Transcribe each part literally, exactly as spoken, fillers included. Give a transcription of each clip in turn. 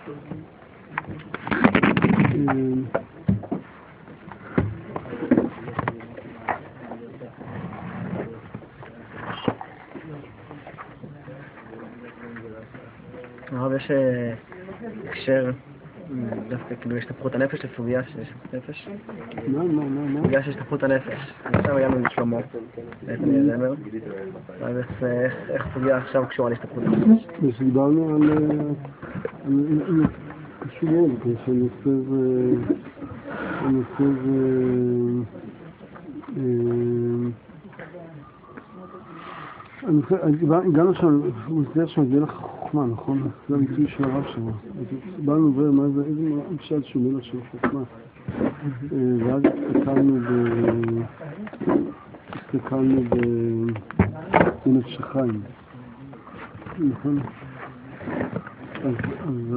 הרב, יש הקשר, דווקא כאילו השתפכות הנפש לסוגיה של השתפכות נפש? מה, מה, מה, מה? סוגיה של השתפכות הנפש. עכשיו הגענו לשלמה, בעצם יזמר. אז איך סוגיה עכשיו קשורה להשתפכות הנפש? דיברנו על... קשור מאוד, כשנושא זה... הנושא זה... הגענו שם, הוא הסדר שם מלך חוכמה, נכון? זה הביטוי של הרב שלו. באנו ומה זה, איזה משל שהוא מלך של חוכמה. ואז הסתכלנו ב... הסתכלנו בנפש החיים. נכון? אז... אז...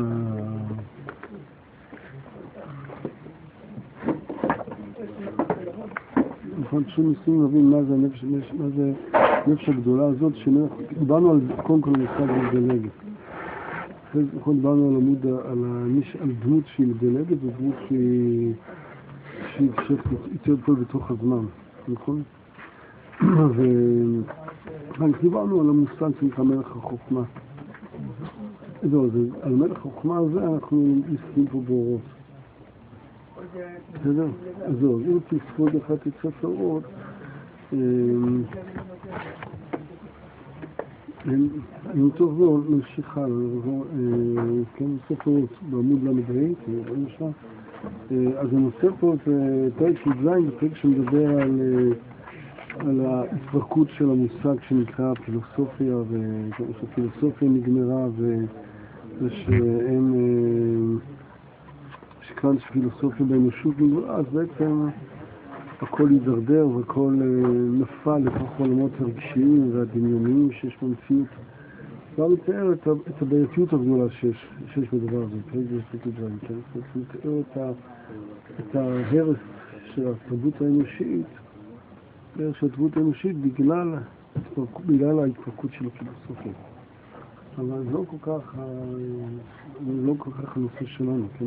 נכון, פשוט ניסינו להבין מה זה הנפש, מה זה הנפש הגדולה הזאת, שדיברנו על, קודם כל המושג מדלגת. אחרי זה נכון, דיברנו על עמוד, על, הניש, על דמות שהיא מדלגת, ודמות שהיא, שהיא יותר פה בתוך הזמן, נכון? ודיברנו על המושג שנקרא מלך החוכמה. זהו, על מלך החוכמה הזה אנחנו נסכים פה באורות. בסדר? אז זהו, אם תספוד אחת את ספר אורות, אני טוב זו נמשיך הלאה, כן, ספר אורות בעמוד למדעי, אז הנושא פה זה פרק י"ז, פרק שמדבר על ההתפרקות של המושג שנקרא פילוסופיה, ושהפילוסופיה נגמרה ושאין... שכאן שפילוסופיה באנושות נגמרה, אז בעצם הכל יידרדר והכל נפל לתוך העולמות הרגשיים והדמיוניים שיש במציאות. כבר מתאר את, את הבעייתיות הגדולה שיש, שיש בדבר הזה, כן? מתאר את, ה, את ההרס של התרבות האנושית, ההרס של התרבות האנושית בגלל, בגלל ההתפרקות של הפילוסופיה. אבל זה לא כל כך, לא כל כך הנושא שלנו, כן?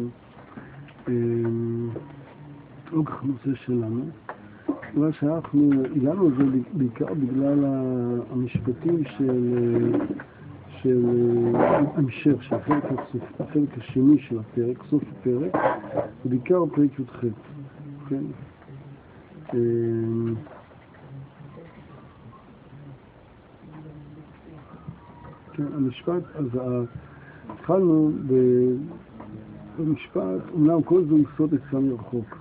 לא כך נושא שלנו, אבל שאנחנו הגענו לזה בעיקר בגלל המשפטים של של המשך, של החלק, החלק השני של הפרק, סוף הפרק, ובעיקר פרק י"ח. כן? כן, המשפט, אז התחלנו ב... במשפט, אומנם כל זה יסוד עצה מרחוק.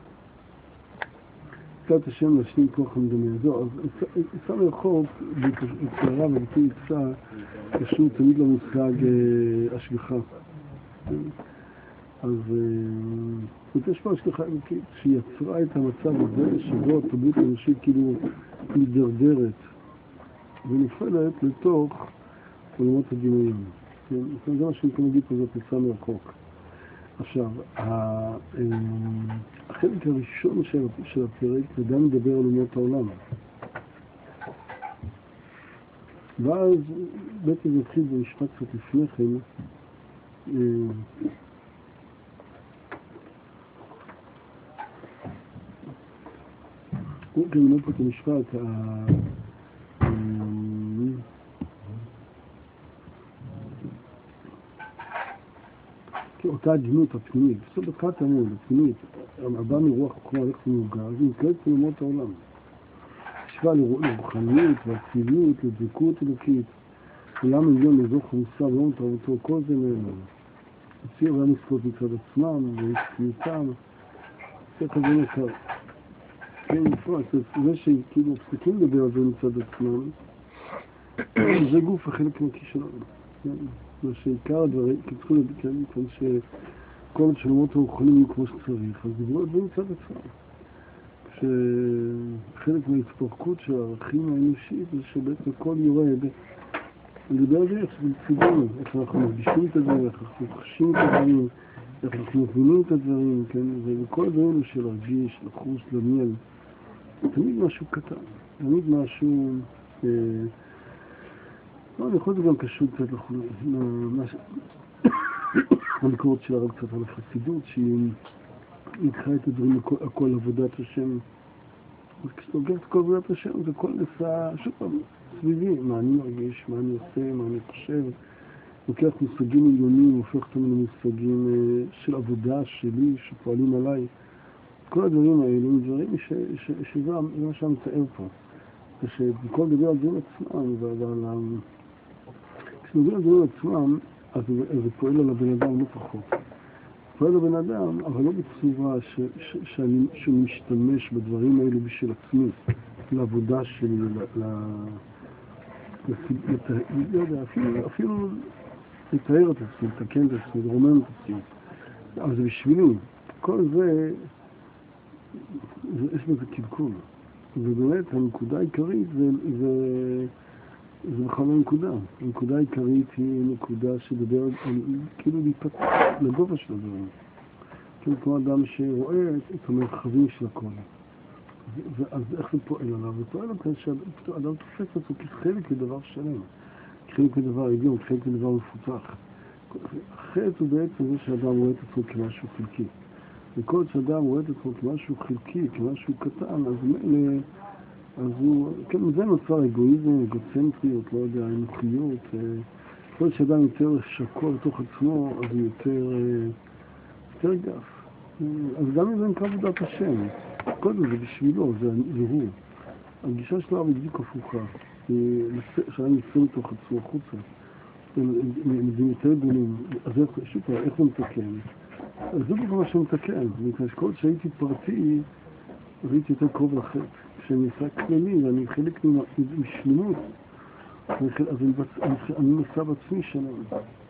עצת השם להשלים כוח המדמה. זו, אז עצה מרחוק, בקצרה ובתי עצה, קשור תמיד למושג השגחה. אז יש פה השגחה אלוקית, שיצרה את המצב הזה, שבו התרבות האנושית כאילו מתדרדרת ונפלת לתוך עולמות הדמיון. זה מה שאני נגיד פה, זאת עצה מרחוק. עכשיו, החלק הראשון של הפרק זה גם מדבר על אומות העולם. ואז בעצם נתחיל במשפט קצת לפני כן. הוא גם לא פה את המשפט, אותה הדמינות הפנימית, בסוף בתחילת העמוד, הפנימית, הבא מרוח חוכמה הולך ומוגע, זה נקראת אומות העולם. השוואה לרוחניות והציליות, לדבקות אלוקית, עולם עליון לזוך המוסר ואום תרבותו, כל זה נאמר. הציעו גם מצוות מצד עצמם, והשפיותם, זה כזה נקר. כן, נפרס, זה שכאילו מפסיקים לדבר על זה מצד עצמם, זה גוף החלק מהכישלון. מה שעיקר הדברים, כי צריכים להגיד, כן, שכל השלמות הרוחניים יהיו כמו שצריך, אז דיברו על זה מצד עצמם. שחלק מההתפרקות של הערכים האנושית זה שבעצם הכל יורד, לדבר על זה איך זה בצידנו, איך אנחנו מרגישים את הדברים, איך אנחנו חשים את הדברים, איך אנחנו מבינים את הדברים, כן, וכל הדברים של להרגיש, לחוש, לדמיין, תמיד משהו קטן, תמיד משהו... לא, אני יכול להיות גם קשור קצת לחוש, הביקורת של הרב קצת על החסידות, שהיא לקחה את הדברים, הכל, הכל עבודת השם. אז כשאתה לוקח את כל עבודת השם, זה כל נעשה, שוב פעם, סביבי, מה אני מרגיש, מה אני עושה, מה אני חושב. לוקח מושגים עליונים, הופך אותם למושגים של עבודה שלי, שפועלים עליי. כל הדברים האלה הם דברים ש, ש, שזה מה שאני מתאר פה. ושבכל דבר על דברים עצמם, ועל ה... כשנדבר על דברים עצמם, אז זה פועל על הבן אדם לא פחות. פועל על הבן אדם, אבל לא בצורה ש, ש, שאני, שאני משתמש בדברים האלה בשביל עצמי, לעבודה שלי, ל... ל... לת... לא יודע, אפילו, אפילו לתאר את עצמי, לתקן את עצמי, לרומם את עצמי. אבל זה בשבילי. כל זה, זה יש בזה קלקול. ובאמת, הנקודה העיקרית זה, זה, זה בכלל הנקודה. הנקודה העיקרית היא נקודה שדבר על, כאילו להיפתח לגובה של הדברים. כאילו כמו אדם שרואה את המרחבים של הכל. אז איך זה פועל עליו? זה פועל עליו שאדם תופס אותו כחלק לדבר שלם. כחלק לדבר עליון, כחלק לדבר מפותח. החטא הוא בעצם זה שאדם רואה את עצמו כמשהו חלקי. וכל שאדם רואה את עצמו כמשהו חלקי, כמשהו קטן, אז מילא, אז הוא, כן, מזה נוצר אגואיזם, אגוצנטריות, לא יודע, אנוכיות. כל שאדם יותר שקוע בתוך עצמו, אז הוא יותר, יותר גף. אז גם אם זה נקרא עבודת השם, כל זה בשבילו, זה, זה הוא. הגישה שלו היא בדיוק הפוכה. שאדם יצא מתוך עצמו החוצה. זה יותר גדולים. אז שוב, איך הוא מתקן? אז זה בכל מה שהוא מתקן. מכיוון שכל שהייתי פרטי, אז הייתי יותר קרוב לחטא. כשאני עושה כללי ואני חלק משלמות, אז אני נוסע בעצמי שלם.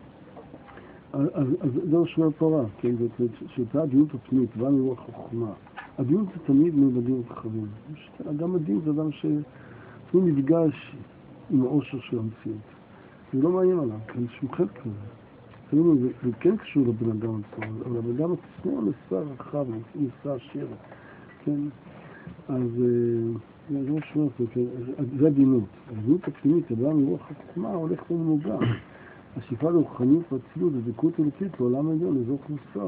אז זה לא שווה פרה, כן? שאותה הדינות הפנימית, באה מרוח החוכמה. הדינות זה תמיד מלבדים וחכמים. אדם מדהים זה אדם שהוא נפגש עם האושר של המציאות. זה לא מעניין עליו, כי אני שומחת כזה. זה כן קשור לבן אדם עצמו, אבל הבן אדם עצמו נשא רחב, נשא עשיר. כן? אז זה לא שווה פה, זה הדינות. הדינות הפנימית, הבאה מרוח החוכמה, הולך ומנוגע. השאיפה לרוחניות והצילות, הדבקות אלוקית לעולם העליון, לזוך מוסר,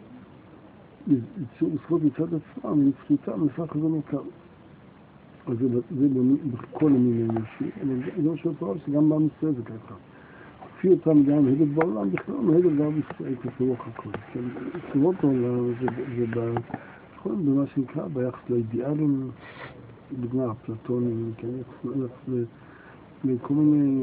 לזכות מצד עצמם, ולפשוטם, לפח חזון יקר. אז זה בכל המין האנושי, אבל זה לא שואל פרעה שגם בעם ישראל זה ככה. לפי אותם גם מהדת בעולם, בכלל מהדת בעם ישראל כפרוח הכל. סביבות העולם זה במה שנקרא ביחס לאידיאלים, דוגמה, אפלטונים, לכל מיני...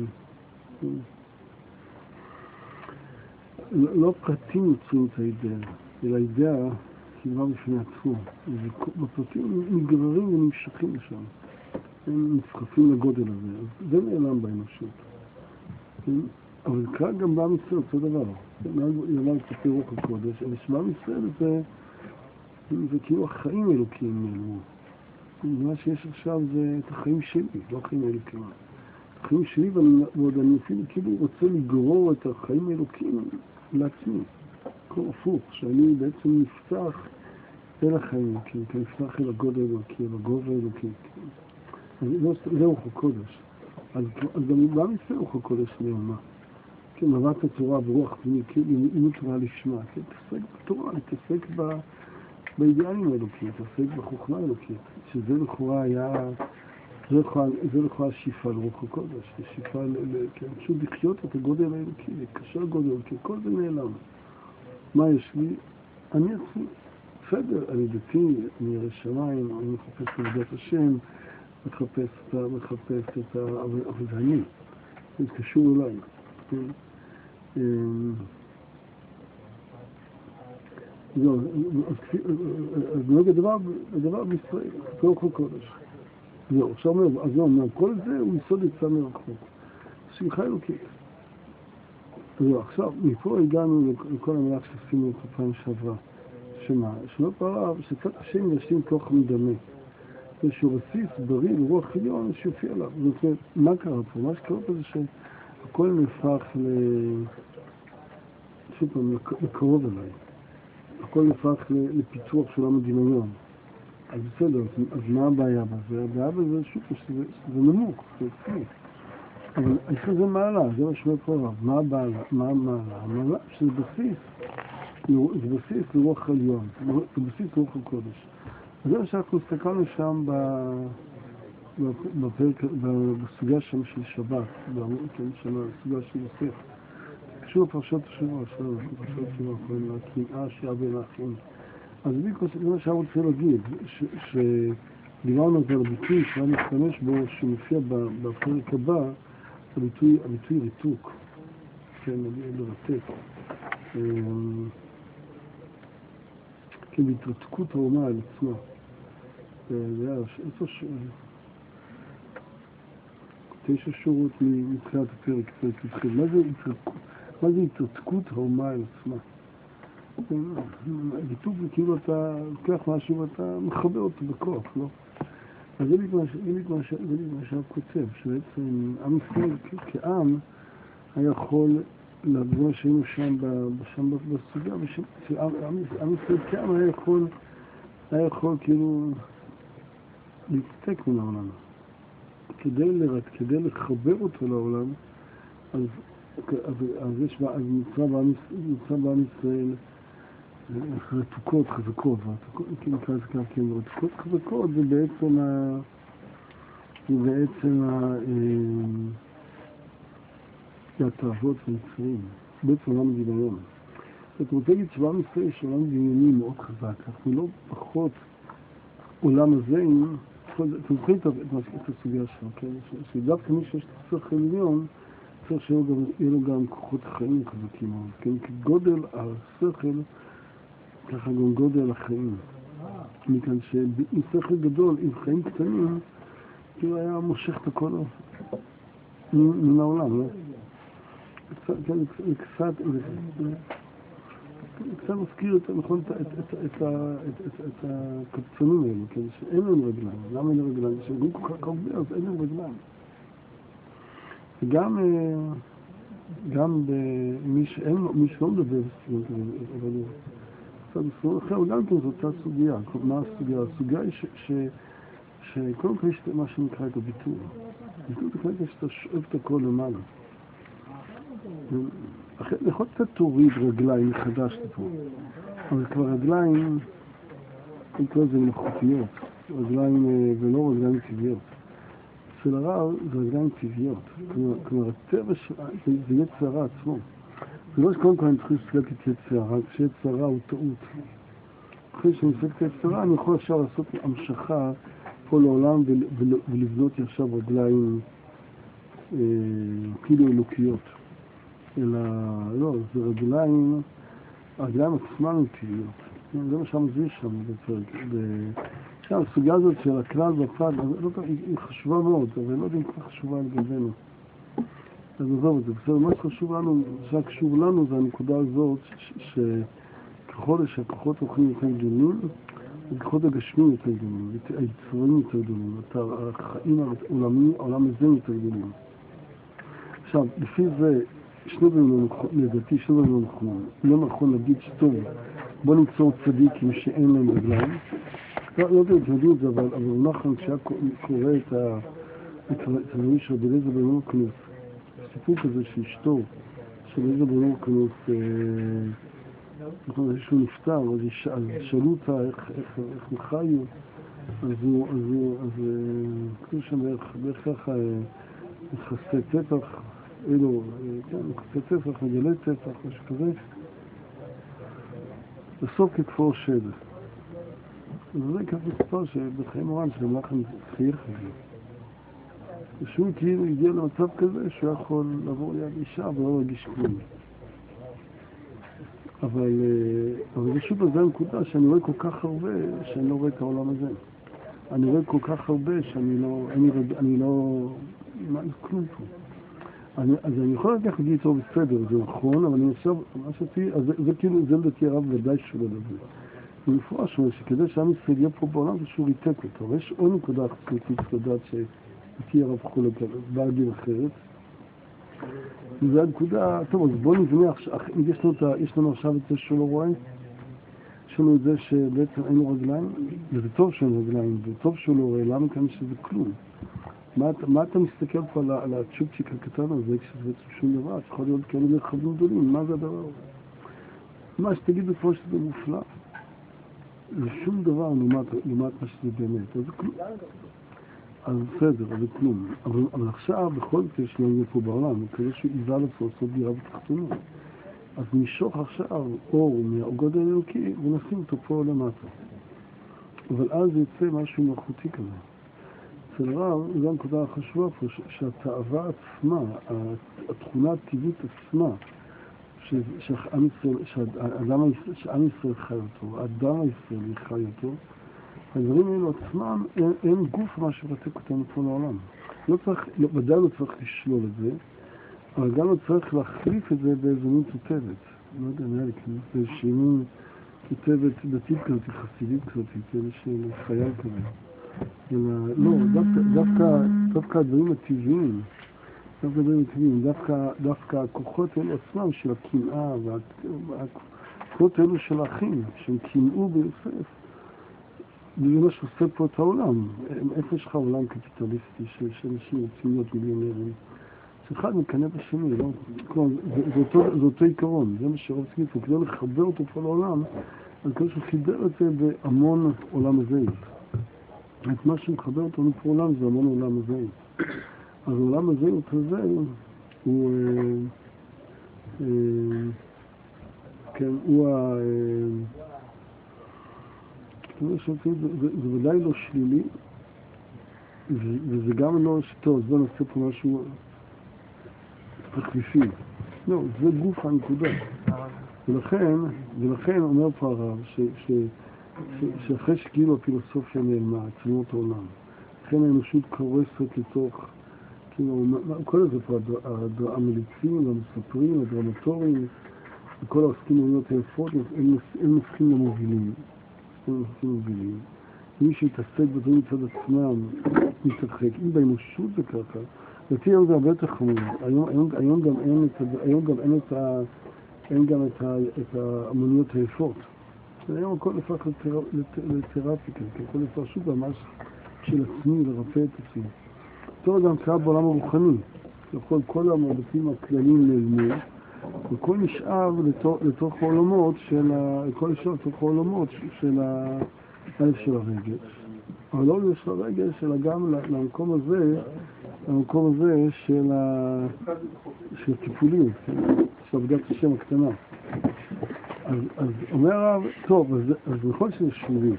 לא פרטים יוצרים את האידאה, אלא האידאה היא דבר בפני עצמו. בפרטים נגררים ונמשכים לשם. הם נסחפים לגודל הזה. אז זה נעלם באנושות. אבל כאן גם בעם ישראל אותו דבר. זה נעלם כלפי רוח הקודש. אבל שבעם ישראל זה, זה כאילו החיים האלוקיים נעלמו. מה שיש עכשיו זה את החיים שלי, לא החיים האלוקיים. החיים שלי, ועוד אני אפילו כאילו רוצה לגרור את החיים האלוקיים לעצמי. כל הפוך, שאני בעצם נפתח אל החיים אלוקים, כי נפתח אל הגודל אלוקי, אל הגובה אלוקי. זה רוח הקודש. אז גם בעם ישראל רוח הקודש נעלמה. כן, אהבת התורה ברוח פנימית, לימוד תורה לשמה. כן, תעסק בתורה, תעסק באידיאלים האלוקיים, תעסק בחוכמה האלוקית, שזה לכאורה היה... זה לכאורה שאיפה לרוח הקודש, זה שאיפה פשוט לחיות את הגודל האלוקי, לקשר גודל האלוקי, כל זה נעלם. מה יש לי? אני עצמי, בסדר, אני דתי, אני ירא שמיים, אני מחפש את עבודת השם, מחפש את ה... מחפש את ה... אבל זה אני, זה קשור אליי. זהו, אז נוגע הדבר בישראל, זה רוח הקודש. זהו, עכשיו אומר, אז לא, כל זה הוא יסוד יצא מרחוק. שמחה אלוקית. זהו, עכשיו, מפה הגענו לכל המלאך שעשינו את הפעם שעברה. שמה? שלא פרעה, שצד השם ישים תוך מדמה. איזשהו רסיס בריא ורוח עליון שיופיע עליו. זאת אומרת, מה קרה פה? מה שקרה פה זה שהכל נהפך ל... שוב פעם, לקרוב אליי. הכל נהפך לפיתוח של עולם הדמיון. אז בסדר, אז מה הבעיה בזה? הבעיה בזה שוב שזה נמוך, זה עצמי. אבל יש לזה מעלה, זה מה שאומר פה הרב. מה המעלה? מה המעלה? המעלה שזה בסיס, זה בסיס לרוח עליון, זה בסיס לרוח הקודש. זה מה שאנחנו הסתכלנו שם בפרק, בסוגיה שם של שבת, בסוגיה של יוסף. קשור לפרשת השבוע, פרשת השבוע, הקנאה שהיה בין האחים. אז זה מה שאני רוצה להגיד, שדיברנו על הביטוי שאני משתמש בו, שמופיע בפרק הבא, הביטוי ריתוק, כן, לרתק. כן, בהתרתקות האומה על עצמה. זה היה תשע שורות מתחילת הפרק, פרק יתחיל. מה זה התרתקות האומה על עצמה? ריתוק זה כאילו אתה לוקח משהו ואתה מחבר אותו בכוח, לא? אז זה בדיוק מה שהרב כותב, שבעצם עם ישראל כעם היה יכול, לדברים שהיינו שם בסוגיה, עם ישראל כעם היה יכול, היה יכול כאילו להתנתק מן העולם. כדי לראות, כדי לחבר אותו לעולם, אז, אז יש, אז נמצא בעם ישראל רתוקות חזקות, כן, נקרא לזה כך, כן, רתוקות חזקות זה בעצם ה... זה בעצם ה... זה התאוות והמצרים, בעצם עולם הדמיון. זאת אומרת, להגיד שבעם ישראל יש עולם דמיוני מאוד חזק, אנחנו לא פחות עולם הזה, אתם זוכרים את הסוגיה שלנו, כן? שדווקא מי שיש את השכל עליון, צריך שיהיה לו גם כוחות חיים חזקים מאוד, כן? כי גודל השכל ככה גם גודל החיים. מכאן שעם שכל גדול, עם חיים קטנים, כאילו היה מושך את הכל מן העולם, לא? קצת, קצת מזכיר את, נכון, את הקבצנים האלו, כן? שאין להם רגליים. למה אין להם רגליים? שהם כל כך הרבה, אז אין להם רגליים. וגם, גם במי שלא מדבר בסגנון כזה, אבל בסגנון אחר, הוא גם כן זאת אותה סוגיה. מה הסוגיה? הסוגיה היא שקודם כל יש מה שנקרא את הביטוי. ביטוי זה כרגע שאתה שואב את הכל למעלה. יכול קצת תוריד רגליים מחדש לפה, אבל כבר רגליים, אין כל זה מלאכותיות, רגליים ולא רגליים טבעיות. אצל הרב זה רגליים טבעיות, כלומר הטבע זה יצר הרע עצמו. זה לא שקודם כל אני צריך לסלק את יצר הרע, כשיצר הרע הוא טעות. אחרי שאני מסלק את יצר הרע אני יכול עכשיו לעשות המשכה פה לעולם ולבנות עכשיו רגליים כאילו אלוקיות. אלא, לא, זה רגליים, הרגליים עצמם הם טבעיות. זה מה שמסביר שם בפרק. עכשיו, הסוגיה הזאת של הכלל והפרט, היא חשובה מאוד, אבל לא יודע אם כבר חשובה לגבינו. אז נעזוב את זה. בסדר, מה שחשוב לנו, שקשור לנו, זה הנקודה הזאת, שככל שהכוחות הולכים יותר גדולים, הכוחות הגשמים יותר גדולים, היצורים יותר גדולים, החיים העולמיים, העולם הזה יותר גדולים. עכשיו, לפי זה, שני דברים לדעתי, שני דברים לא נכון. לא נכון להגיד שטוב, בוא נמצוא צדיקים שאין להם רגליים. לא יודע, תדעו את זה, אבל נכון, כשהיה קורא את הדברים של רבי אליעזר בן הורקנוס, סיפור כזה שאשתו, של רבי אליעזר בן הורקנוס, נכון, שהוא נפטר, אז שאלו אותה איך הם חיו, אז הוא, אז הוא, אז כאילו שם בערך ככה, חסי טפח, אלו, כן, חסי טפח, מגלי טפח, משהו כזה, בסוף כתפו שד. וזה כך מספר שבחיים מורן שגם לכם חייך את זה. ושהוא כאילו הגיע למצב כזה שהוא יכול לעבור ליד אישה ולא להרגיש כלום. אבל, אבל זה שוב זה הנקודה שאני רואה כל כך הרבה שאני לא רואה את העולם הזה. אני רואה כל כך הרבה שאני לא, אני, אני לא, מה, כלום פה. אני, אז אני יכול לקחת להגיד טוב בסדר, זה נכון, אבל אני עכשיו, מה שעשיתי, אז זה, זה כאילו, זה לדעתי הרב ודאי שלא לדבר. זה מפורש, שכדי שעם ישראל יהיה פה בעולם זה שהוא ריתק אותו. אבל יש עוד נקודה חצית לדעת שאיתי הרב חולק בעדים אחרת. וזה הנקודה, טוב, אז בואו נבנה עכשיו, יש לנו, יש לנו עכשיו את זה שלא רואה, יש לנו את זה שבעצם אין לו רגליים, וזה טוב שאין רגליים, זה טוב שהוא לא רואה, למה כאן שזה כלום. מה, מה אתה מסתכל פה על, על הצ'ופצ'יק הקטן הזה, כשזה בעצם שום דבר, צריך להיות כאלה מרחבים גדולים, מה זה הדבר הזה? מה שתגידו פה שזה מופלא, זה שום דבר לעומת, לעומת מה שזה באמת, אז זה כלום. אז בסדר, אז זה כלום. אבל, אבל עכשיו, בכל זאת יש לנו פה בעולם, כזה שהוא איזה לעשות לעשות דירה בתחתונות. אז נשוך עכשיו אור מהגודל האלוקי ונשים אותו פה למטה. אבל אז יוצא משהו מלאכותי כזה. אצל הרב, זו הנקודה החשובה פה, שהתאווה עצמה, התכונה הטבעית עצמה, שעם ישראל חי אותו, האדם הישראלי חי אותו, הדברים האלו עצמם, אין, אין גוף מה שפתק אותנו פה לעולם. לא צריך, לא, ודאי לא צריך לשלול את זה, אבל גם לא צריך להחליף את זה באיזו מין תותבת. לא יודע, נראה לי, באיזושהי מין תותבת דתית כזאת, חסידית כזאת, של חייל כזה. אלא, לא, דווקא, דווקא, דווקא הדברים הטבעיים, דווקא הדברים הטבעיים, דווקא, דווקא הכוחות האלו עצמם של הקנאה, והכוחות האלו של האחים, שהם קנאו ביוסף, זה מה שעושה פה את העולם. איפה יש לך עולם קפיטליסטי שאנשים רוצים להיות מיליונרים? שאחד מקנה בשני, לא? כלומר, זה, זה, אותו, זה אותו עיקרון, זה מה שרוצים פה, כדי לחבר אותו פה לעולם, אז כדי שהוא חיבר את זה בהמון עולם הזהית. את מה שמחבר אותנו פה לעולם זה המון עולם הזהית. אז העולם הזהית הזה הוא, אה, אה, כן, הוא ה... אה, זה, זה, זה ודאי לא שלילי, וזה גם לא שטוב, אז בוא נעשה פה משהו תחליפי. לא, זה גוף הנקודה. ולכן, ולכן אומר פה הרב, ש, ש, ש, שאחרי שכאילו הפילוסופיה נעלמה, עצמות העולם, לכן האנושות קורסת לתוך, כאילו, כל הזה פה, המליצים, המספרים, הדרמטורים, וכל העוסקים במוניות היפות, הם נופכים למובילים. הם נופכים למובילים. מי שהתעסק בדברים מצד עצמם, מתרחק. אם באנושות זה ככה, לפי היום זה הרבה יותר חמור. היום, היום, היום גם אין את, היום גם אין את ה, אין גם את ה, את המוניות היפות. היום הכל הפך לתרפיה, הכל הפך שוב ממש של עצמי, לרפא את עצמי. אותו גם קרה בעולם הרוחני. לכל כל המרבטים הכלליים נעלמו, וכל נשאר לתוך, לתוך העולמות של ה... כל נשאר לתוך העולמות של האלף של הרגש. אבל לא רק של הרגש, אלא גם למקום הזה, למקום הזה של ה... של הטיפולים, של עבודת השם הקטנה. אז, אז אומר הרב, טוב, אז, אז נכון שזה שלילי,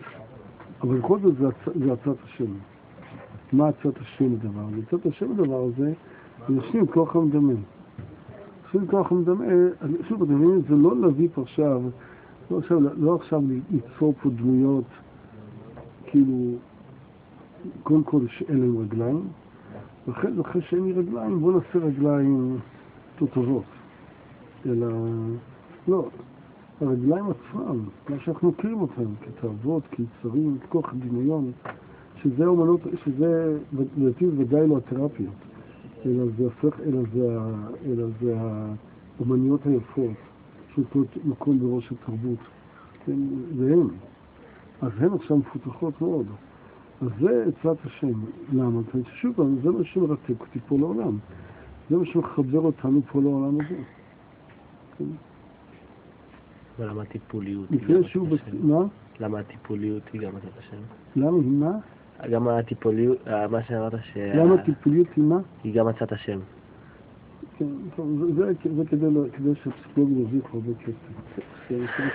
אבל בכל זאת זה, זה עצת השם. מה עצת השם הדבר? עצת השם הדבר הזה, זה ישנים כוח המדמה. ישנים כוח המדמה, שוב, אתם מבינים, זה לא להביא פה עכשיו, לא עכשיו, לא עכשיו ליצור פה דמויות, כאילו, קודם כל שאין להם רגליים, ואחרי שאין לי רגליים, בואו נעשה רגליים טובות. אלא, לא, הרגליים עצמם, מה שאנחנו מכירים אותם, כתאוות, כיצרים, כוח הדמיון, שזה אומנות, שזה, לדעתי, ודאי לא התרפיה, אלא זה הפך, אלא זה, אלא זה האומניות היפות, שנותנות מקום בראש התרבות. זה הם. אז הן עכשיו מפותחות מאוד. אז זה עצת השם. למה? כי שוב פעם, זה מה שמרתק אותי פה לעולם. זה מה שמחבר אותנו פה לעולם הזה. ולמה הטיפוליות היא גם עצת השם? מה? למה הטיפוליות היא גם עצת השם? למה היא מה? גם הטיפוליות, מה שאמרת ש... למה הטיפוליות היא מה? היא גם עצת השם. כן, זה כדי שהפסיכולוגיה ירוויח הרבה כסף.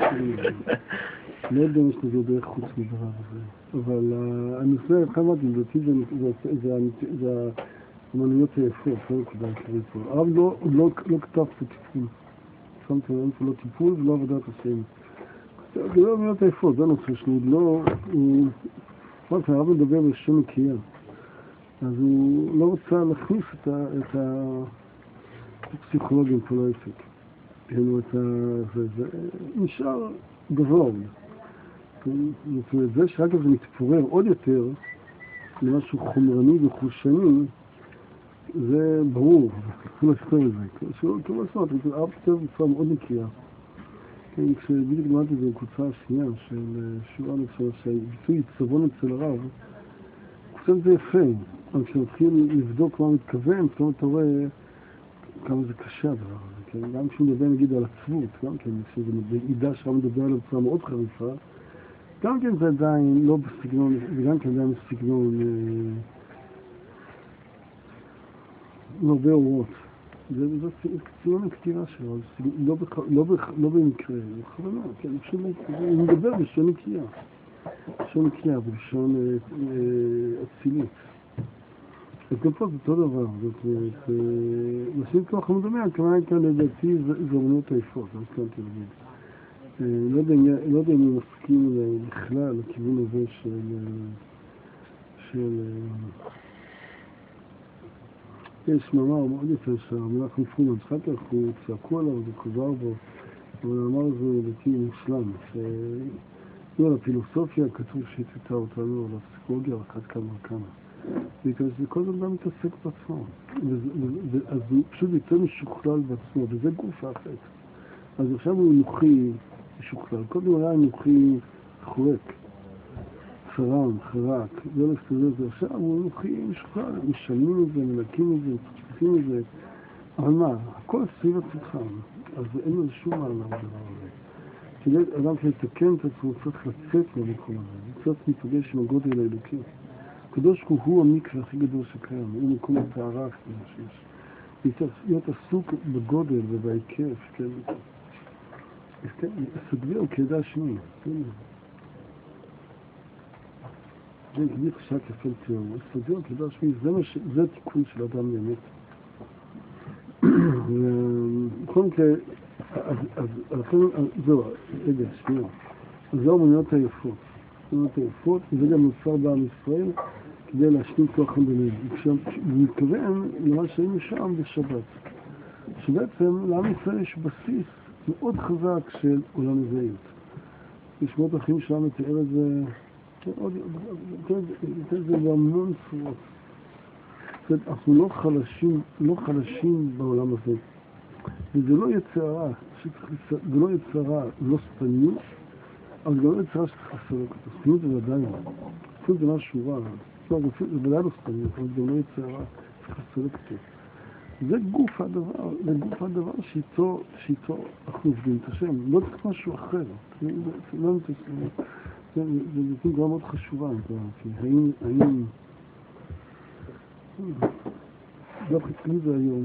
לא יודע אם יש לזה דרך חוץ מדבר הזה. אבל הנושא החמאתי, לדעתי זה האמנויות היפות, לא כדאי לקרוא פה. הרב לא כתב פה טיפול. שמתי להם פה לא טיפול ולא עבודת השם. זה לא האמנויות היפות, זה הנושא שלו. לא... רק הרב מדבר בשם נקייה. אז הוא לא רוצה להכניס את הפסיכולוגים פה לעסק. כאילו את ה... זה נשאר גבוה. זאת אומרת, זה שרק זה מתפורר עוד יותר למשהו חומרני וחושני, זה ברור, לא אסתר את זה. כמו לעשות, הרב כתב בצורה מאוד נקייה. כשבדיוק למדתי את זה בקבוצה השנייה של שורה נפסה, שהביטוי צבון אצל הרב, עכשיו זה יפה, אבל כשנתחיל לבדוק מה מתכוון, פתאום אתה רואה כמה זה קשה הדבר הזה, כן? גם כשהוא מדבר נגיד על עצבות, גם כן, שזה עידה שרב מדבר עליו בצורה מאוד חריפה, גם כן זה עדיין לא בסגנון, זה גם כן עדיין בסגנון אה, לא הרבה אורות. זה, זה סגנון הכתירה שלו, לא, בח, לא, בח, לא במקרה, בכוונה, כן, פשוט הוא מדבר בשון נקייה, בשון נקייה, בלשון אצילית. אז גם פה זה אותו דבר, זאת אומרת, נשים כוח המדומה, הכוונה כאן לדעתי זה אומנות היפות, זה התכוונתי להגיד. לא יודע אם אני מסכים בכלל לכיוון הזה של של יש מאמר מאוד יפה שהמלאך מפרומן אחר כך הוא צעקו עליו וחזר בו, אבל המאמר הזה לדעתי מושלם, שעל הפילוסופיה כתוב שהתתה אותנו, על הפסיכולוגיה אחת כמה וכמה. בגלל שזה כל הזמן גם מתעסק בעצמו, אז הוא פשוט יותר משוכלל בעצמו, וזה גוף האחר. אז עכשיו הוא נוחי משוכלל, קודם הוא היה נוחי חורק, צרם, חרק, לא לסתובב את זה, עכשיו הוא נוחי משוכלל, משלמים את זה, מנקים את זה, מצפצים את זה, אבל מה, הכל סביב עצמך, אז אין לו שום מעלה בדבר הזה. כדי אדם לתקן את עצמו צריך לצאת מהמקום הזה, צריך להיפגש עם הגודל האלוקי. הקדוש הוא הוא המקווה הכי גדול שקיים, הוא מקום הטהרה הכי שיש. צריך להיות עסוק בגודל ובהיקף, כן? סגבי הוא כעדה שני, כן? זה גבי חשק יפל תיאור, סגבי הוא כעדה שני, זה התיקון של אדם באמת. בכל מקרה, אז זהו, רגע, שנייה. אז זה אומנויות היפות. אומנויות היפות, וזה גם נוצר בעם ישראל, כדי להשלים כוח ביניהם. הוא מתכוון למה שהיינו שם בשבת. שבעצם לעם ישראל יש בסיס מאוד חזק של עולם הזהות. יש מאוד אחים שלנו תיאר את זה, תיאר את זה בהמון צורות. זאת אומרת, אנחנו לא חלשים, לא חלשים בעולם הזה. וזה לא יצרה, זה לא יצרה, לא סתניות, אבל גם לא יצרה שצריך לסלוק אותו. סתניות זה ודאי לא. סתניות זה משהו רע. זה ודאי לא סתניות, אבל גם לא יצרה, צריך לסלוק אותו. זה גוף הדבר, זה גוף הדבר שאיתו, שאיתו אנחנו עובדים את השם. לא צריך משהו אחר. זה לא נתסלוק. זה נתון מאוד חשובה. האם, האם... דווקא אצלי זה היום.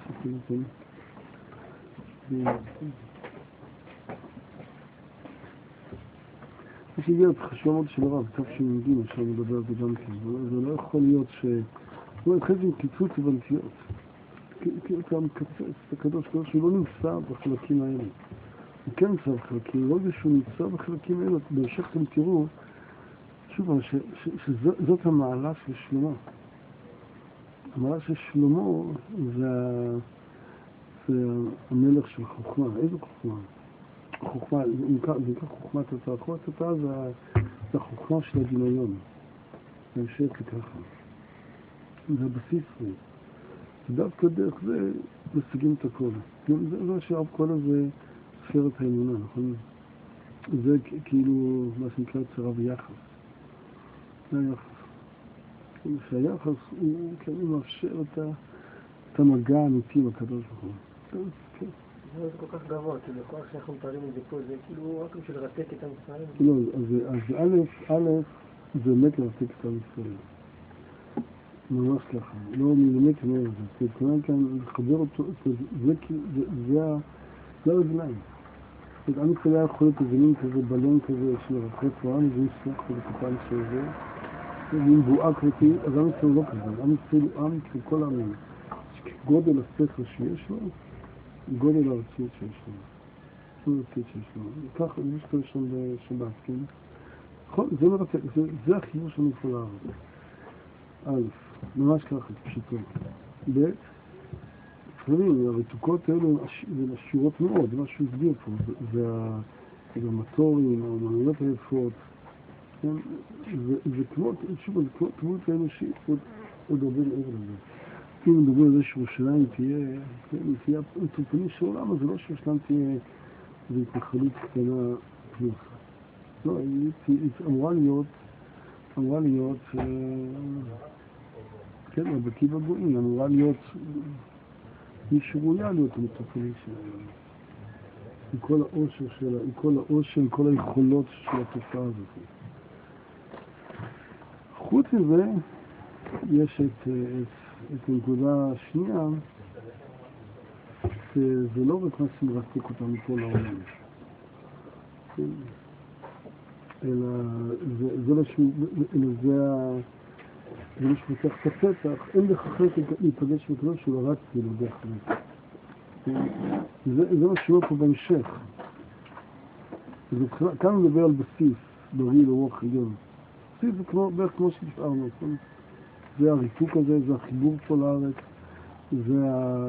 יש לי להיות חשוב מאוד של הרב, טוב שמגיעים, עכשיו מדבר על זה גם כן. זה לא יכול להיות ש... הוא התחיל עם קיצוץ ובנטיות. כאילו אתה מקצץ, את הקדוש קדוש, הוא לא נמצא בחלקים האלה. הוא כן נמצא בחלקים, לא זה שהוא נמצא בחלקים האלה. בהמשך אתם תראו, שוב, שזאת המעלה של שלמה. המעלה של שלמה זה... זה המלך של חוכמה. איזה חוכמה? חוכמה, זה נקרא חוכמת התא. חוכמת התא זה החוכמה של הדמיון. זה המשך ככה. זה הבסיס זה. ודווקא דרך זה משיגים את הכל. זה לא שהרב כל הזה ספרת האמונה, נכון? זה כאילו מה שנקרא צרה ויחס. זה היחס. שהיחס הוא כאילו מאפשר את המגע האמיתי עם הקדוש ברוך הוא. זה כל כך גבוה, כאילו, כל כך שאנחנו מתארים את זה פה, זה כאילו רק בשביל לרתק את עם ישראל. לא, אז א', א', זה באמת לרתק את עם ישראל. ממש ככה, לא מילימטר מעבר זה. זאת אומרת, כאן לחבר אותו, זה הרגליים. זאת אומרת, עם ישראל היה יכול להיות איזה מין כזה, בלון כזה של רחף רעם, זה מסך כזה קטן של זה. ועם בועה כזאתי, אז עם ישראל לא כזה. עם ישראל הוא עם של כל העמים. גודל השכל שיש לו, גודל הארציות שיש לו. גודל הארציות שיש לו. ככה, זה שקורה שם בשבת, כן? נכון, זה מרתק, זה החיבור שאני יכול לארץ. א', ממש ככה, פשוטו. ב', לפעמים, הרתוקות האלו הן עשירות מאוד, זה מה שהוא הסביר פה. זה המטורים, האמנויות היפות. זה כמו, שוב, זה כמו תמות האנושית, עוד הרבה מעבר לזה. אם מדברים על זה שירושלים תהיה, תהיה מטרופולין של עולם, אז זה לא שירושלים תהיה איזו התנחלות קטנה פלוס. לא, היא אמורה להיות אמורה להיות, כן, בקי בגויים, אמורה להיות מי שראויה להיות המטופלית שלה. עם כל העושר שלה, עם כל העושר, עם כל היכולות של התופעה הזאת. חוץ מזה, יש את, את, את הנקודה השנייה, שזה לא רק מה שמרתק אותם מכל העולם. אלא זה, זה, משהו, אלא זה, זה משפתח את הפתח, אין דרך אחרת להיפגש בקדוש שהוא רץ כאילו דרך אחרת. זה, זה מה שהוא פה בהמשך. כאן הוא מדבר על בסיס, בריא לרוח עליון. בסיס זה כמו, בערך כמו שתפארנו, זה הריתוק הזה, זה החיבור פה לארץ, זה ה...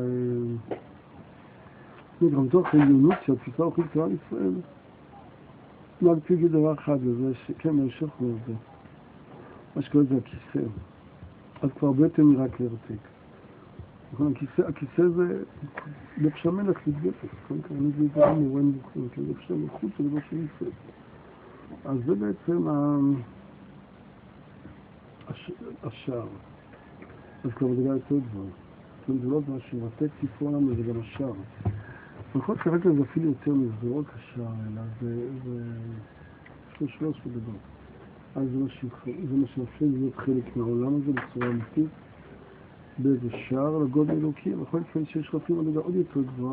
גם מתוך העליונות שהתפיסה הולכת לתורה ישראל, לא רק תגיד דבר אחד, וזה שכן, מהמשך הוא זה. מה שקורה זה הכיסא. אז כבר הרבה יותר נראה כהרתק. הכיסא, הכיסא זה לבש המלך להתגלת. אני זה איזה מורן בוחר, כי לבש המלך חוץ זה לבש המלך. אז זה בעצם השער. אז כבר מדבר יותר דבר. זה לא דבר שמרתק ספרו לנו, זה גם השער. בכל כרגע זה אפילו יותר מזה, לא רק השער, אלא זה... יש לו שלוש בגדול. אז זה מה שמאפשר להיות חלק מהעולם הזה בצורה אמיתית, באיזה שער לגודל אלוקי, בכל כפי שיש רפים עלידה עוד יותר גבוהה.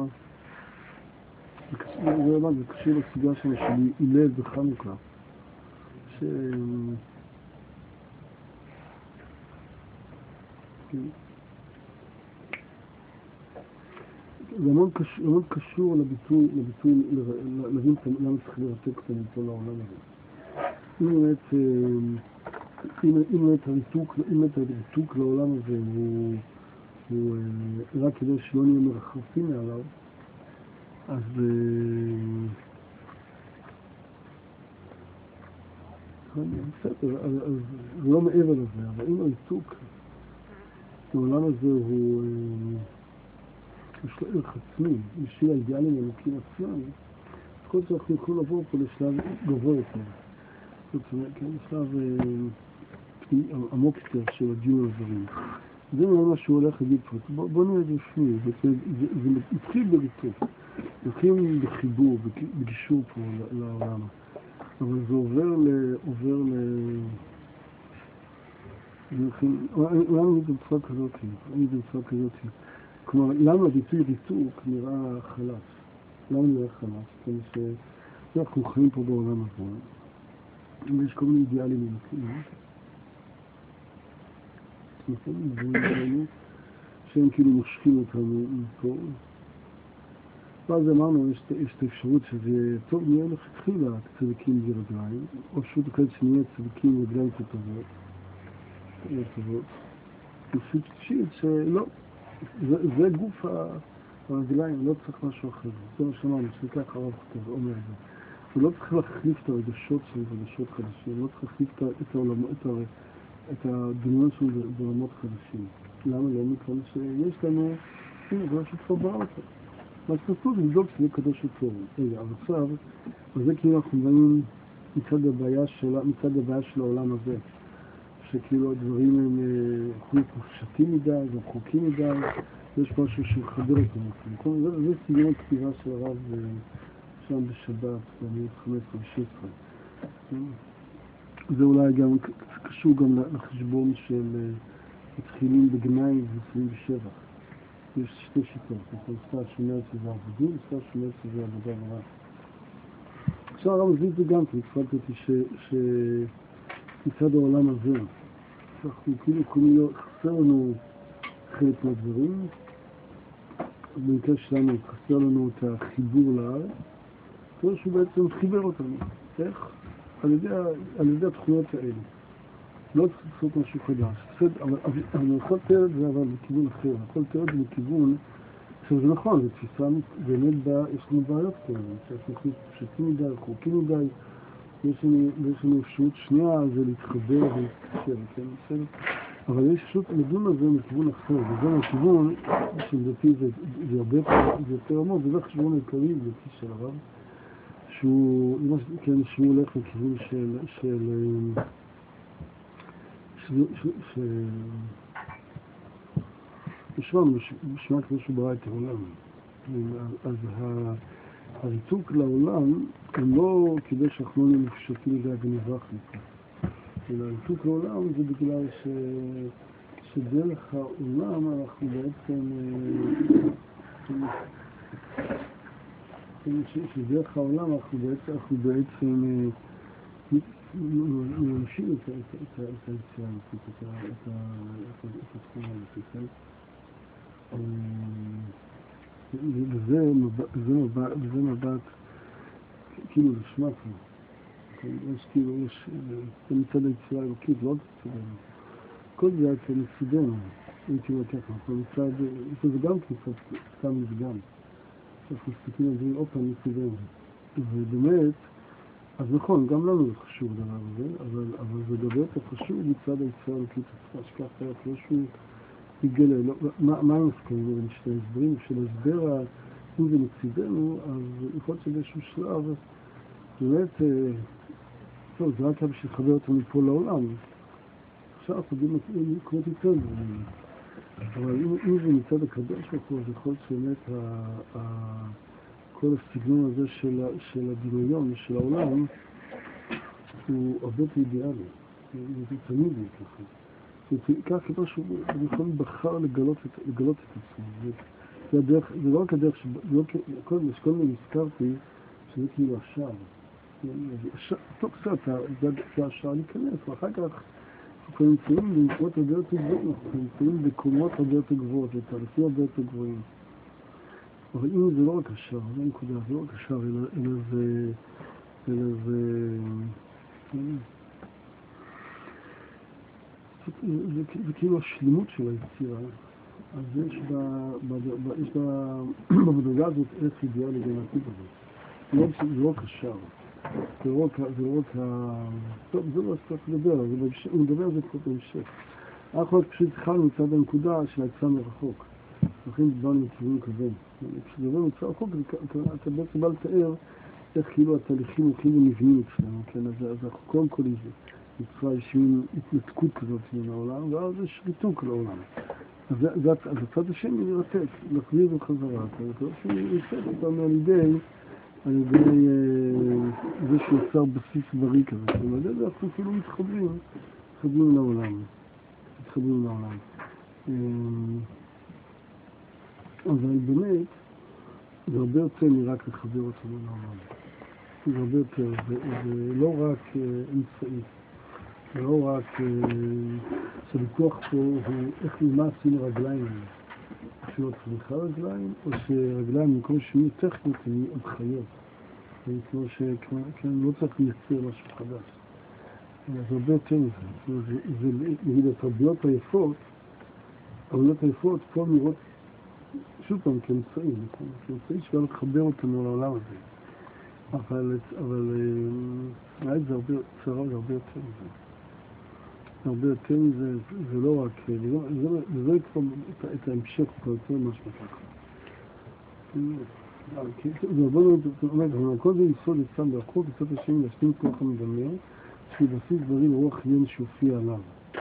זה אומר, זה קשור לסוגיה שם של הלל בחנוכה. ש... זה המון קשור, קשור לביטוי, לביטוי, להבין למה צריך לרתק אותנו פה לעולם הזה. אם באמת, אם באמת הריתוק, אם באמת הריתוק לעולם הזה הוא, הוא רק כדי שלא נהיה מרחפים מעליו, אז בסדר, אז זה לא מעבר לזה, אבל אם הריתוק לעולם הזה הוא יש לו ערך עצמי, בשביל האידיאלים האלוקים עצמם, אז כל זה אנחנו יכולים לעבור פה לשלב גבוה יותר. זאת אומרת, כן, לשלב עמוק יותר של הדיון הדברים. זה מה שהוא הולך להגיד פה. בואו נראה את זה שני, זה מתחיל בריתוק, מתחיל בחיבור, בגישור פה לעולם. אבל זה עובר ל... עובר ל... אולי אני בצורה כזאת, אני בצורה כזאת. כלומר, למה הביטוי ריתוק נראה חלש? למה נראה חלש? כי שאנחנו חיים פה בעולם הזה, ויש כל מיני אידיאלים אלוקים, נכון? דברים כאלה, שהם כאילו מושכים אותנו מפה. ואז אמרנו, יש את האפשרות שזה טוב, נהיה לכתחילה צדיקים ברגליים, או פשוט אחרי שנהיה צדיקים ברגליים כטובות, טובות. ופשוט שלישית שלא, זה, זה גוף הרגליים, לא צריך משהו אחר. זה מה שאמרנו, שכך הרב כתב, אומר את זה. הוא לא צריך להחליף את הרגשות שלו, רגשות חדשים, לא צריך להחליף את העולמות, את, את הדמיון שלו בעולמות חדשים. למה לא? מכיוון שיש לנו, הנה, זה משהו טוב בעולם. מה שכתוב זה לבדוק שזה קדוש וטוב. רגע, אבל עכשיו, וזה כאילו אנחנו באים מצד הבעיה של, מצד הבעיה של העולם הזה. שכאילו הדברים הם יכולים מופשטים מדי, הם חוקים מדי, יש משהו שמחבר אותם. זה, זה סגנון כתיבה של הרב שם בשבת, בעמוד חמש עשרה ושש עשרה. זה אולי גם קשור גם לחשבון של מתחילים בגנאי ומסיימים בשבח. יש שתי שיטות, סתיו שאומרת שזה עבודים, סתיו שאומרת שזה עבודה ורע. עכשיו הרב מביא את זה גם, כי התפלטתי שמצד העולם הזה, אנחנו כאילו כאילו חסר לנו חלק מהדברים, במקרה שלנו חסר לנו את החיבור לארץ, כמו שהוא בעצם חיבר אותנו. איך? על ידי, על ידי התכונות האלה. לא צריך לעשות משהו חדש. אבל אני יכול לתאר את זה אבל בכיוון אחר. אני יכול לתאר את זה בכיוון, עכשיו זה נכון, זה תפיסה, באמת בה, יש לנו בעיות כאלה, שאנחנו פשוטים מדי, רחוקים מדי, יש לנו אפשרות שנייה, זה להתחבר ולהתקשר, כן? בסדר? אבל יש פשוט לדון על זה מכיוון אחר, וזה מהכיוון שלדעתי זה, זה הרבה זה יותר עמוק, וזה חשבון העיקרי לדעתי של הרב, שהוא, כן, שהוא הולך לכיוון של, של ששמענו בשמע כמו שהוא ברא את העולם. אז הריתוק לעולם הוא לא כדי שאנחנו לא מופשטים לידי ונברח מכך. אלא הריתוק לעולם זה בגלל ש... שדרך העולם אנחנו בעצם... שדרך העולם אנחנו בעצם... אנחנו בעצם ממשים את היציאה, את התחום האלה. וזה מבט כאילו לשמה פה. יש כאילו, יש מצד היציאה אלוקית, לא מצדנו. כל זה היה מצדנו, הייתי אומר ככה, מצד, זה גם כמצד סתם נפגם. אנחנו מסתכלים על זה עוד פעם מצדנו. ובאמת, אז נכון, גם לנו זה חשוב דבר הזה, אבל, אבל זה דבר יותר חשוב מצד היציאה אלוקית עצמה, שכך היה כמו שהוא יגלה. לא, מה, מה הם מסכמים בין שתי הסברים? של הסבר, אם זה מצדנו, אז יכול להיות שבאיזשהו שלב, באמת, טוב, זה רק היה בשביל לחבר אותנו מפה לעולם. עכשיו אנחנו יודעים כמו תיתן דברים. אבל אם, אם זה מצד הקדוש פה, זה יכול להיות שבאמת ה... ה כל הסגנון הזה של, של הדמיון, של העולם, הוא הרבה יותר אידיאלי. זה תמיד יהיה ככה. כך כמו שהוא יכול בחר לגלות את, לגלות את עצמו. זה, זה, הדרך, זה לא רק הדרך, שלא, כל מיני הזכרתי, שזה כאילו השער. טוב, קצת, זה השער להיכנס, ואחר כך אנחנו נמצאים במקומות הרבה יותר גבוהים, אנחנו נמצאים בקומות הרבה יותר גבוהות, בתהליכים הרבה יותר גבוהים. אבל אם זה לא רק השער, זה נקודה, זה לא רק השער, אלא זה... אלא זה... זה כאילו השלימות של היצירה. אז יש במדרגה הזאת ערך אידיאלי גנטי בזה. זה לא רק השער. זה לא רק ה... טוב, זה לא צריך לדבר, הוא מדבר על זה פה בהמשך. אנחנו פשוט התחלנו מצד הנקודה של היציאה מרחוק. לכן דברנו מכיוון כזה. כשדבר מצד החוק, אתה בעצם בא לתאר איך כאילו התהליכים הולכים ונבנים אצלנו, כן? אז אנחנו קודם כל יצרה איזושהי התנתקות כזאת מן העולם, ואז יש ריתוק לעולם. אז הצד השני נרתק, להחזיר את חזרה. הצד השני נרתק אותנו על ידי, על ידי זה שיוצר בסיס בריא כזה. ועל ידי אנחנו כאילו מתחברים, מתחברים לעולם. מתחברים לעולם. אבל באמת, זה הרבה יותר מרק לחבר אותנו לעולם. זה הרבה יותר, זה לא רק אמצעי, זה לא רק שהוויכוח פה הוא איך למה עשינו רגליים האלה. שלא צריכה רגליים, או שרגליים במקום שיהיו טכניות הן יהיו חיות. כמו שלא צריך לייצר משהו חדש. זה הרבה יותר מזה. זה נגיד התרבויות היפות, התרבויות היפות פה נראות שוב פעם, כאמצעי, כאמצעי שבא לחבר אותנו לעולם הזה. אבל, אבל, היה זה הרבה צרה, זה הרבה יותר מזה. זה הרבה יותר מזה, זה לא רק, זה לא יקרא את ההמשך, זה יותר משהו ככה. זה בוא נראה, זאת אומרת, הכל זה יסוד יצם בהחוק, יצאת השני להשלים כוח המדמה, שהוא בסיס דברים רוח עניין שהופיע עליו.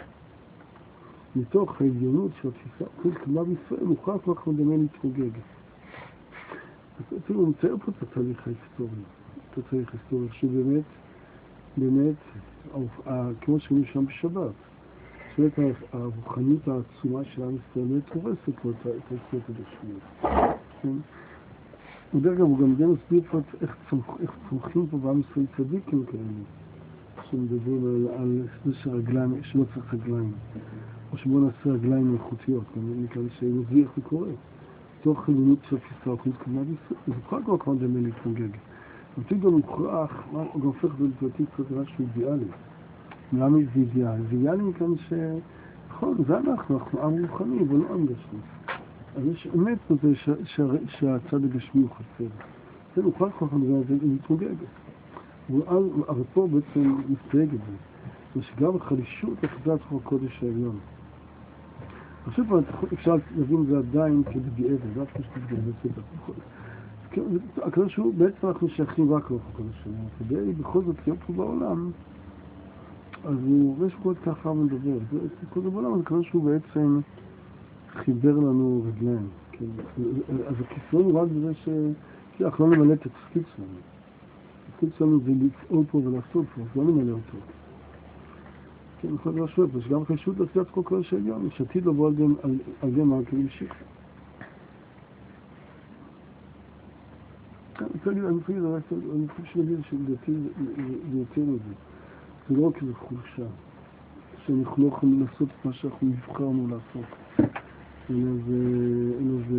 מתוך העליונות של התפיסה, כל כמה בישראל מוכרח כוח מדמה להתמוגג. אז אפילו הוא מצייר פה את התהליך ההיסטורי, את התהליך ההיסטורי, שבאמת, באמת, כמו שאומרים שם בשבת, שבאמת הרוחניות העצומה של עם ישראל באמת תורסת לו את היסטוריות הגשמיות. ודרך אגב, הוא גם די מסביר פה איך צומחים פה בעם ישראל צדיקים כאלה, שמדברים על זה שרגליים, שלא צריך רגליים. או שבוא נעשה רגליים מלאכותיות, מכאן שמביא איך זה קורה. תוך חילונות של תפיסה או חילונות כמובן, זה כבר כבר כבר דמה להתמוגג. אבל גם מוכרח, הוא גם הופך לדעתי קצת משהו אידיאלי. למה זה אידיאלי? זה אידיאלי מכאן ש... נכון, זה אנחנו, אנחנו עם רוחני, אבל לא עם גשמי. אז יש אמת בזה שהצד הגשמי הוא חסר. זה מוכרח כבר כבר להתמוגג. אבל פה בעצם מסתייג את זה. ושגם החלישות החזרת חוק הקודש העליון. עכשיו אפשר להבין את זה עדיין כבדיעבד, זה רק שתתגבס את זה. הכלל שהוא בעצם אנחנו שייכים רק לחוק הקודש העליון. כדי בכל זאת להיות פה בעולם, אז הוא, יש כל ככה מדבר. כל זה בעולם, זה כזה שהוא בעצם חיבר לנו רגליים. כן? אז הכיסוי הוא רק בזה ש... אנחנו לא נמלא את התפקיד שלנו. התפקיד שלנו זה לפעול פה ולעשות פה, אז לא נמלא אותו. כן, נכון, זה רשויות, יש גם חשות לעשיית כל כל שעליון, שעתיד לבוא על ידי מה כמשיך. אני חושב שנגיד שלדעתי זה יותר מזה. זה לא רק איזו חולשה, שאנחנו לא יכולים לעשות את מה שאנחנו נבחרנו לעשות. אלא זה...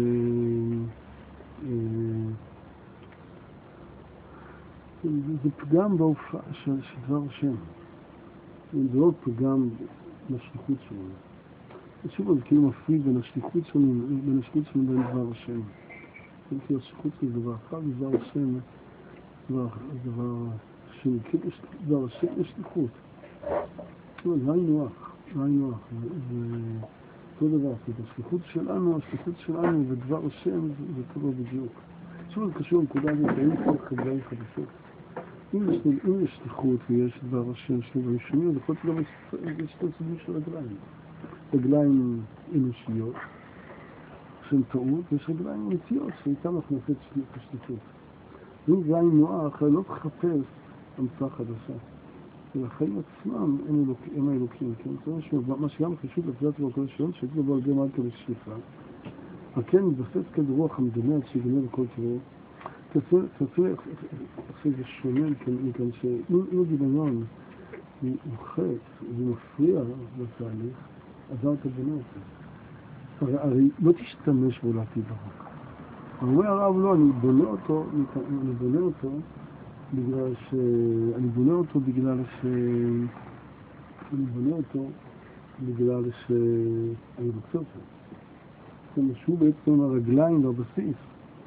זה פגם בהופעה של דבר השם. זה לא פגם לשליחות שלנו. שוב, זה כאילו מפריד בין השליחות שלנו, בין השליחות שלנו בין דבר השם. כי השליחות זה דבר אחד, דבר השם, דבר השם, כאילו דבר השם יש שליחות. זה היינו נוח, זה היינו נוח. זה אותו דבר, כי השליחות שלנו, השליחות שלנו ודבר השם זה טוב בדיוק. שוב, זה קשור לנקודה הזאת, האם כל חדרים חדשות. אם יש שליחות ויש דבר השם שלנו בראשונים, אז יכול להיות גם יש שתי סוגים של רגליים. רגליים אנושיות, שהן טעות, ויש רגליים אמיתיות, שאיתן אנחנו נעשה את השליחות. אם זה היה נוח, לא תחפש המצאה חדשה. ולחיים עצמם הם האלוקים, כן? מה שגם חשוב לפזת ובכל השעון, שהייתי לבוא על גרם עד כדי שליחה. וכן, מתבסס כזה רוח המדמה, שיגנה בכל תראו. תעשו איך זה שונה, מכאן שאם הדמיון הוא חץ, הוא מפריע לתהליך, אז אל תבנה אותו. הרי לא תשתמש בו לעתיד הרוק. הוא אומר הרב, לא, אני בונה אותו, אני בונה אותו בגלל ש... אני בונה אותו בגלל ש... אני בונה אותו בגלל ש... אני רוצה אותו. זאת אומרת שהוא בעצם הרגליים והבסיס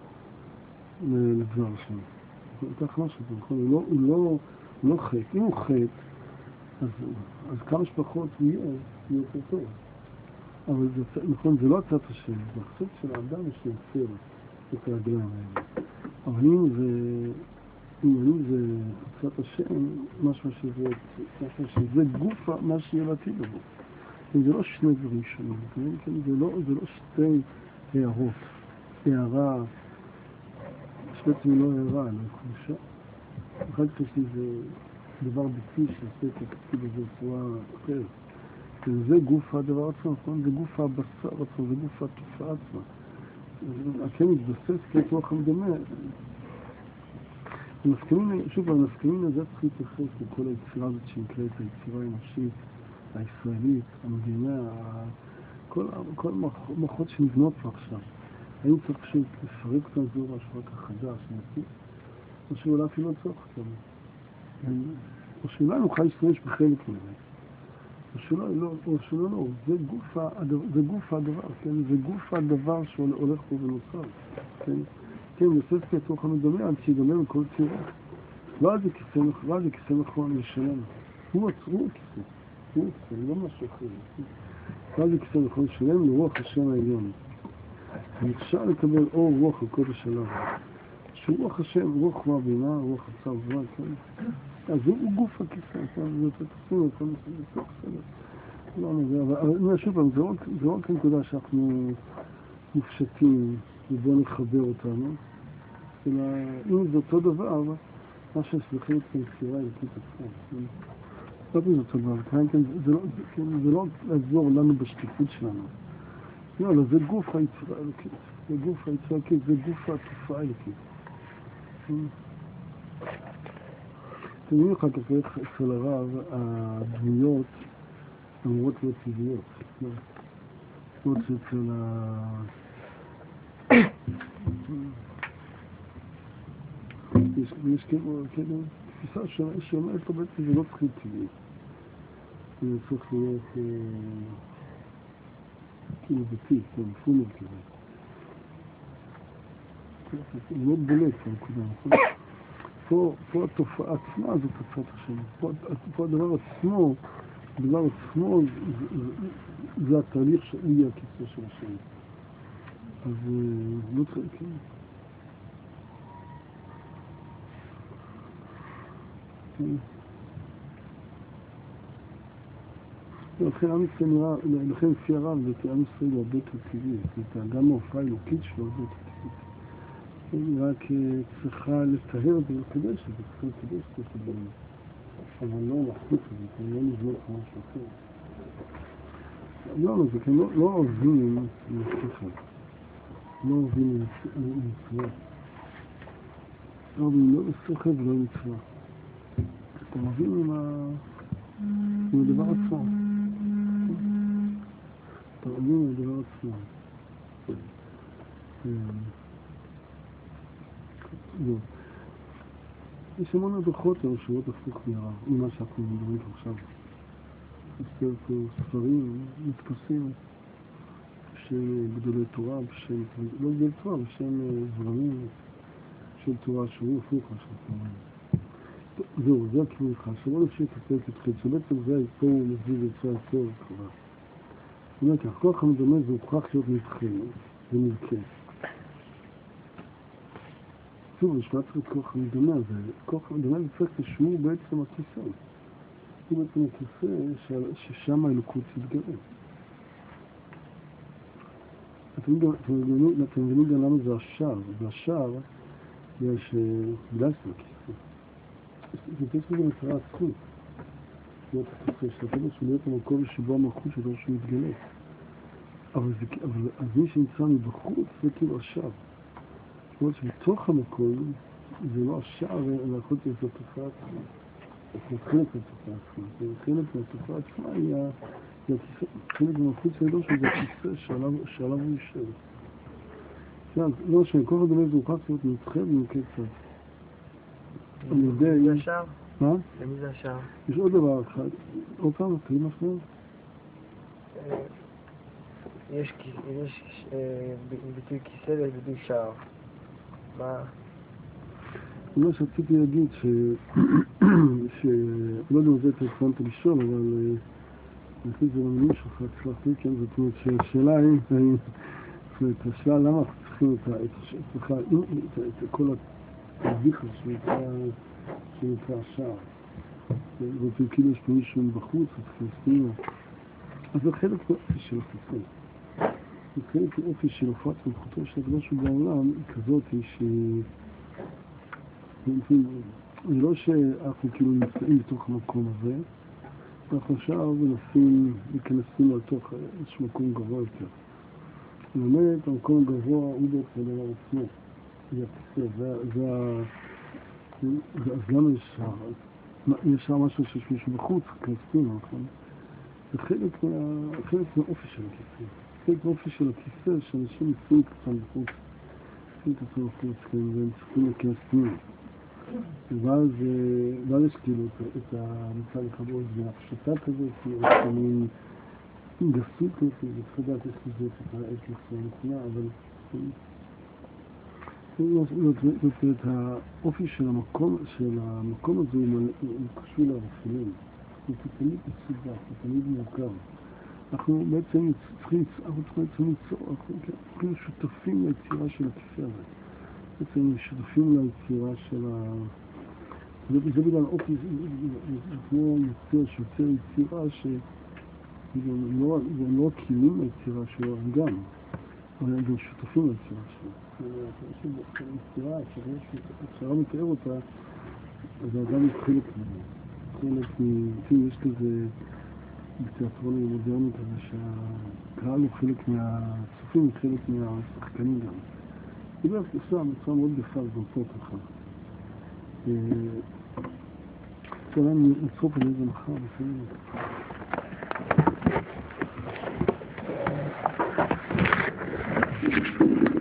לדבר השם. זה כך משהו, נכון? הוא לא, הוא לא, הוא לא חטא. אם הוא חטא, אז, אז כמה שפחות הוא יהיה, יהיה יותר טוב. אבל זה, נכון, זה לא הצעת השם, זה החטא של האדם שיוצר את הרגליים האלה. אבל אם זה, אם זה הצעת השם, משהו שזה, משהו שזה גוף מה שיהיה לעתיד לבוא. זה לא שני דברים שונים, כן? זה לא, זה לא שתי הערות. הערה, שבעצם לא הערה, אלא חולשה. אחר כך יש לי איזה דבר ביטי שעושה את התפקיד הזה בצורה אחרת. זה גוף הדבר עצמו, נכון? זה גוף הבשר עצמו, זה גוף התופעה עצמה. הכן מתבסס כתוך המדמה. המסכמים, שוב, המסכמים לזה צריך להתייחס לכל היצירה הזאת שנקראת היצירה האנושית, הישראלית, המדינה, כל, כל מערכות שנבנות פה עכשיו. האם צריך פשוט לפרק את הזור השבק החדש, נעשית? או שאולי אפילו לא צריך אותם. או שאולי נוכל להשתמש בחלק מזה. או שאולי לא, או שאולי לא. זה גוף, הדבר, זה גוף הדבר, כן? זה גוף הדבר שהולך פה ונוצר, כן? כן, יוסף כתוך המדמה עד שיגמר מכל צירה. לא עד זה כיסא נכון, לא עד זה כיסא נכון לשלם. הוא עצרו כיסא. הוא כיסא, לא משהו אחר. לא עד זה כיסא נכון לשלם לרוח השם העליון. אפשר לקבל אור רוח הקודש שלנו. שרוח השם, רוח מהבינה, רוח הצער זמן, כן? אז הוא גוף הכיסא, כן? זה יותר תפסים, זה יותר בסדר. לא נזה, אבל שוב פעם, זה לא רק נקודה שאנחנו מופשטים ובוא נחבר אותנו, אלא אם זה אותו דבר, מה שסליחים את היצירה אלוקית עצמה. לא זה אותו דבר, זה לא לעזור לנו בשקיפות שלנו. לא, לא, זה גוף היצירה האלוקית, זה גוף היצירה האלוקית, זה גוף התופעה האלוקית. אתם יודעים אחר כך איך אצל הרב הדמויות אמורות להיות טבעיות. זאת שאצל ה... יש כאילו תפיסה שאומרת לו בעצם זה לא צריך להיות טבעי. זה צריך להיות כאילו ביתי, כאילו פונר כזה. זה מאוד בולט בנקודה, נכון? פה התופעה עצמה זאת הצעת השם. פה הדבר עצמו, הדבר עצמו זה התהליך שהוא יהיה הכיסא של השם. אז לא צריך, כן. לכן עם ישראל נראה, לכן לפי הרב, עם ישראל הוא הרבה יותר טבעי. גם ההופעה האלוקית שלו הרבה יותר טבעית. היא רק צריכה לטהר ולקדש את זה, צריכה לקדש את זה. אבל לא להחליף את זה, כי לא נזמור משהו אחר. לא, זה כי לא אוהבים מצליחה. לא אוהבים מצווה. לא אוהבים לא לשכל ולא מצווה. אתם אוהבים עם הדבר עצמו. אתם אוהבים עם הדבר עצמו. יש המון הדרכות לרשויות הפוך מהרב, ממה שאנחנו מדברים עכשיו. יש פה ספרים מתפסים בשם גדולי תורה, בשם, לא גדולי תורה, בשם זרמים של תורה שהוא הפוך, מה שאנחנו אומרים. זהו, זה הכיוון לך, שלא נפשי את הפרק התחיל, שבעצם זה פה הוא מביא ויצא יותר חבל. זאת אומרת, הכוח המדמה זה הוכרח להיות נבחן, זה נבכה. שוב, יש מה צריך את כוח המדמה הזה. כוח המדמה זה צריך שהוא בעצם הכיסא. הוא בעצם הכיסא ששם האלוקות תתגלה. אתם מבינים גם למה זה השער. והשער יש בגלל שזה הכיסא. זה בעצם גם מטרה עצמית. להיות הכיסא של הפרק שהוא להיות המקום שבו המלכות שלו שהוא מתגלה. אבל מי שנמצא מבחוץ זה כאילו השער. זאת אומרת שבתוך המקום זה לא השער, אלא יכול להיות שזו תופעה עצמה. זה חלק מהתופעה עצמה. חלק מהתופעה עצמה היא הכיסא. חלק מהחוץ הידוע שזה הכיסא שעליו הוא יושב. לא משנה, כל הדומה זה הוכח להיות נתחב ומקצת. למי זה השער? מה? למי זה השער? יש עוד דבר אחד. עוד פעם, תראי מה שנייה? יש ביטוי כיסא וביטוי שער. מה? מה שרציתי להגיד ש... לא יודע אם זה התכוונת לשאול, אבל אני חושב שזה במילים שלך, צריך להחליט, כן, זאת אומרת שהשאלה היא, זאת אומרת, השאלה למה אנחנו צריכים את כל התהליך שנקרא השער. זאת אומרת, כאילו יש פה מישהו מבחוץ, אז תכנסים, אז זה חלק מאופי של הכיסא. זה חלק מאופי של הופעת סמכותו של הקדוש בעולם, היא כזאת שהיא... זה לא שאנחנו כאילו נמצאים בתוך המקום הזה, אנחנו עכשיו מנסים להיכנסים לתוך איזשהו מקום גבוה יותר. באמת, המקום הגבוה הוא בעצם דבר עצמו. זה הכיסא, זה ה... אז למה יש שער? יש שער משהו שיש מישהו בחוץ, כנסים, נכון? זה חלק מהאופי של הכיסא. חלק מהאופי של הכיסא שאנשים נמצאים קצת בחוץ. נמצאים קצת בחוץ, והם צריכים להיכנס פנימה. ואז יש כאילו את המצב לכבוד והפשטה כזאת, או מין גסות כזאת, וצריך לדעת איך לזאת את העת לחזור הנכונה, אבל זאת אומרת, האופי של המקום הזה הוא קשור לרפילים. הוא תמיד מסובך, הוא תמיד מורכב. אנחנו בעצם צריכים ליצור, אנחנו כאילו שותפים ליצירה של הכיסא הזה. בעצם שותפים ליצירה של ה... זה בגלל אופי, זה כמו יוצר שיוצר יצירה שזה לא כלים ליצירה שלו, הם גם, אבל הם שותפים ליצירה שלו. יש יצירה שהרב מתאר אותה, אז האדם הוא חלק ממנו. חלק מ... יש כזה בתיאטרון המודרני כזה שהקהל הוא חלק מהצופים, חלק מהשחקנים גם. זה בעצם עושה מצווה מאוד גפה, גם פה ככה. אפשר לצרוף על איזה מחר, בסדר.